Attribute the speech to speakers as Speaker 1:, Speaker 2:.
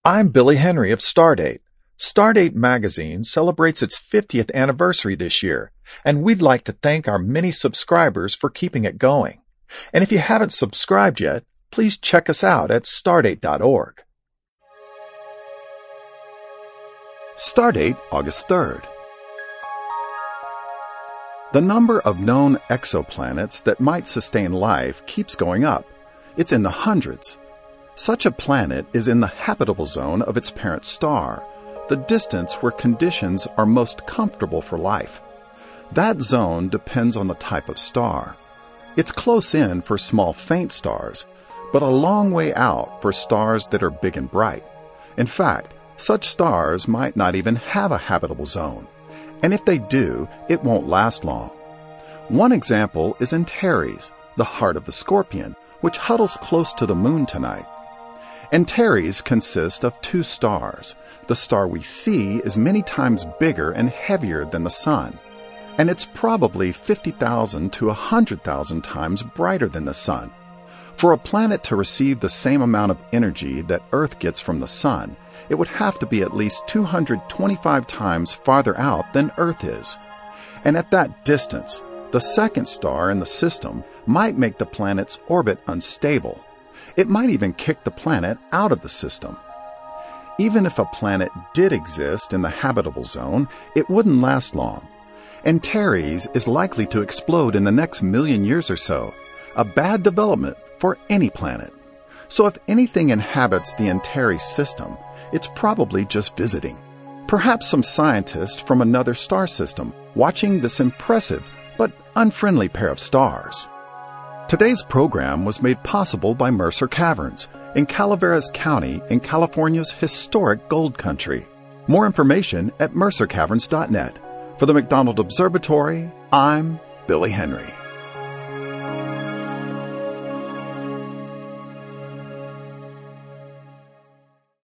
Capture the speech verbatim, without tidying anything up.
Speaker 1: I'm Billy Henry of Stardate. Stardate magazine celebrates its fiftieth anniversary this year, and we'd like to thank our many subscribers for keeping it going. And if you haven't subscribed yet, please check us out at stardate dot org.
Speaker 2: Stardate, August third. The number of known exoplanets that might sustain life keeps going up. It's in the hundreds. Such a planet is in the habitable zone of its parent star, the distance where conditions are most comfortable for life. That zone depends on the type of star. It's close in for small faint stars, but a long way out for stars that are big and bright. In fact, such stars might not even have a habitable zone, and if they do, it won't last long. One example is Antares, the heart of the Scorpion, which huddles close to the moon tonight. Antares consists of two stars. The star we see is many times bigger and heavier than the Sun, and it's probably fifty thousand to one hundred thousand times brighter than the Sun. For a planet to receive the same amount of energy that Earth gets from the Sun, it would have to be at least two hundred twenty-five times farther out than Earth is. And at that distance, the second star in the system might make the planet's orbit unstable. It might even kick the planet out of the system. Even if a planet did exist in the habitable zone, it wouldn't last long. Antares is likely to explode in the next million years or so, a bad development for any planet. So if anything inhabits the Antares system, it's probably just visiting. Perhaps some scientist from another star system watching this impressive but unfriendly pair of stars. Today's program was made possible by Mercer Caverns in Calaveras County in California's historic gold country. More information at mercer caverns dot net. For the McDonald Observatory, I'm Billy Henry.